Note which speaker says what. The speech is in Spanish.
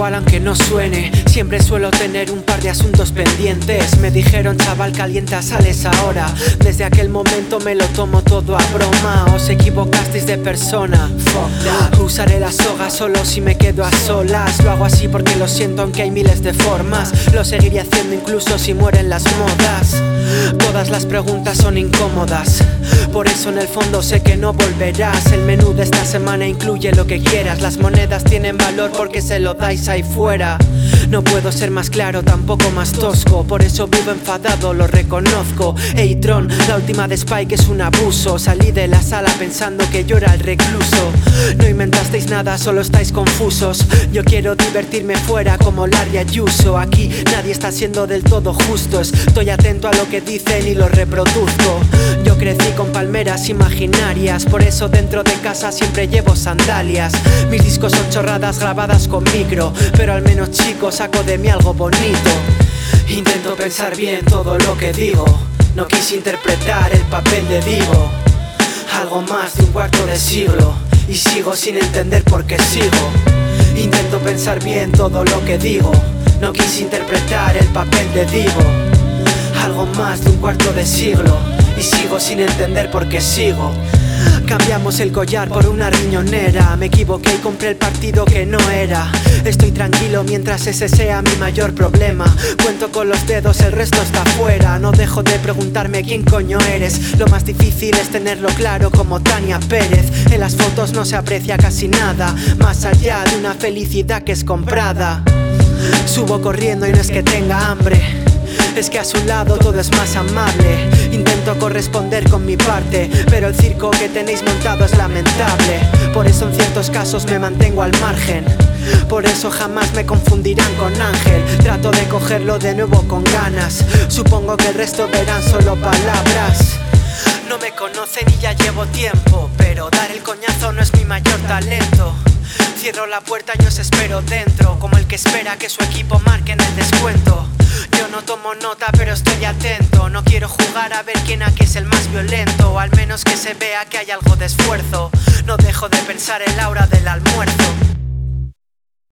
Speaker 1: igual aunque no suene. Siempre suelo tener un par de asuntos pendientes. Me dijeron, chaval, calienta, sales ahora. Desde aquel momento me lo tomo todo a broma. Os equivocasteis de persona. Usaré la soga solo si me quedo a solas. Lo hago así porque lo siento aunque hay miles de formas. Lo seguiré haciendo incluso si mueren las modas. Todas las preguntas son incómodas, por eso en el fondo sé que no volverás. El menú de esta semana incluye lo que quieras. Las monedas tienen valor porque se lo dais ahí fuera. No puedo ser más claro, tampoco más tosco. Por eso vivo enfadado, lo reconozco. Ey Tron, la última de Spike es un abuso. Salí de la sala pensando que yo era el recluso. No inventasteis nada, solo estáis confusos. Yo quiero divertirme fuera como Larry Ayuso. Aquí nadie está siendo del todo justo. Estoy atento a lo que dicen y lo reproduzco. Yo crecí con palmeras imaginarias, por eso dentro de casa siempre llevo sandalias. Mis discos son chorradas grabadas con micro, pero al menos chicos saco de mí algo bonito. Intento pensar bien todo lo que digo. No quise interpretar el papel de divo. Algo más de un cuarto de siglo y sigo sin entender por qué sigo. Intento pensar bien todo lo que digo. No quise interpretar el papel de divo. Algo más de un cuarto de siglo y sigo sin entender por qué sigo. Cambiamos el collar por una riñonera. Me equivoqué y compré el partido que no era. Estoy tranquilo mientras ese sea mi mayor problema. Cuento con los dedos, el resto está fuera. No dejo de preguntarme quién coño eres. Lo más difícil es tenerlo claro como Tania Pérez. En las fotos no se aprecia casi nada, más allá de una felicidad que es comprada. Subo corriendo y no es que tenga hambre, es que a su lado todo es más amable. Intento corresponder con mi parte, pero el circo que tenéis montado es lamentable. Por eso en ciertos casos me mantengo al margen. Por eso jamás me confundirán con Ángel. Trato de cogerlo de nuevo con ganas. Supongo que el resto verán solo palabras. No me conocen y ya llevo tiempo, pero dar el coñazo no es mi mayor talento. Cierro la puerta y os espero dentro, como el que espera que su equipo marque en el descuento. Yo no tomo nota pero estoy atento. No quiero jugar a ver quién aquí es el más violento, o al menos que se vea que hay algo de esfuerzo. No dejo de pensar el aura del almuerzo.